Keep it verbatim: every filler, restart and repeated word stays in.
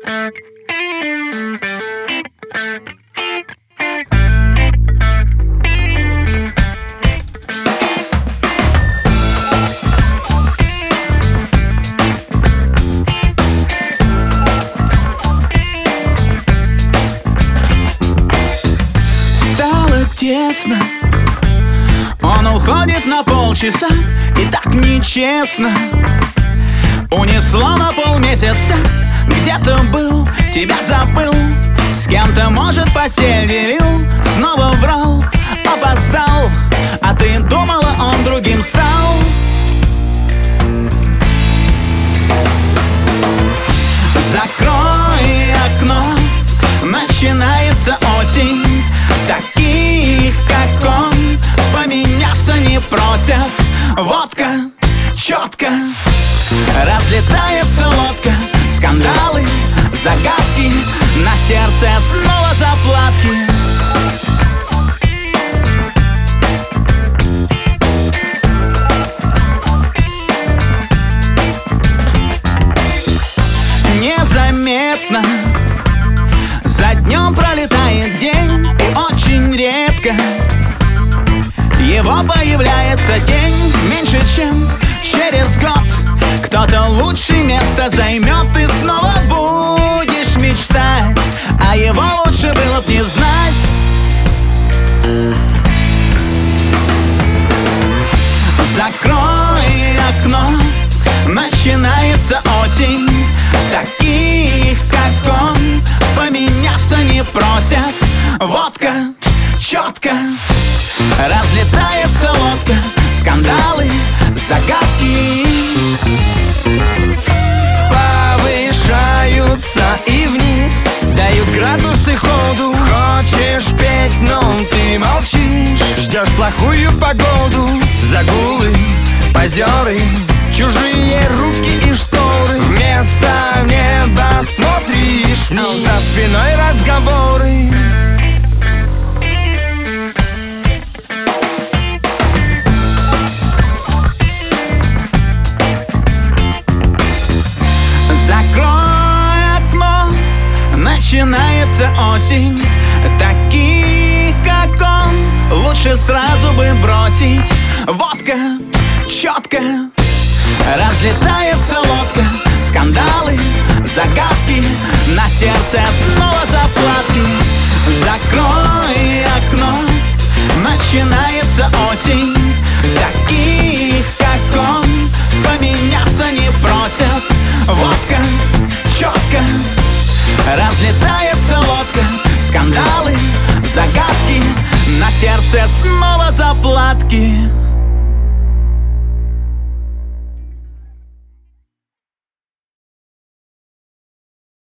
Тесно, он уходит на полчаса, и так нечестно. Унесло на полмесяца, где-то был, тебя забыл, с кем-то, может, постель делил, снова врал, опоздал, а ты думала, он другим стал. Закрой окно, начинается осень. Таких, как он, поменяться не просят. Водка, четко, разлетается лодка. Скандалы, загадки, на сердце снова заплатки. Незаметно за днем пролетает день, и очень редко его появляется тень. Меньше чем через год кто-то лучше место займет, и снова будешь мечтать, а его лучше было б не знать. Закрой окно, начинается осень. Таких, как он, поменяться не просят. Водка, четко, разлетается лодка. Скандалы, загадки повышаются и вниз, дают градусы ходу. Хочешь петь, но ты молчишь. Ждешь плохую погоду. Загулы, позеры, чужие руки и шторы. Вместо неба смотришь, но за спиной разговоры. Закрой окно, начинается осень. Таких, как он, лучше сразу бы бросить. Водка, четко, разлетается лодка. Скандалы, загадки, на сердце снова заплатки. Закрой окно, начинается осень. Таких, как он, поменяться не просят. Водка, четко, разлетается лодка. Скандалы, загадки, на сердце снова заплатки.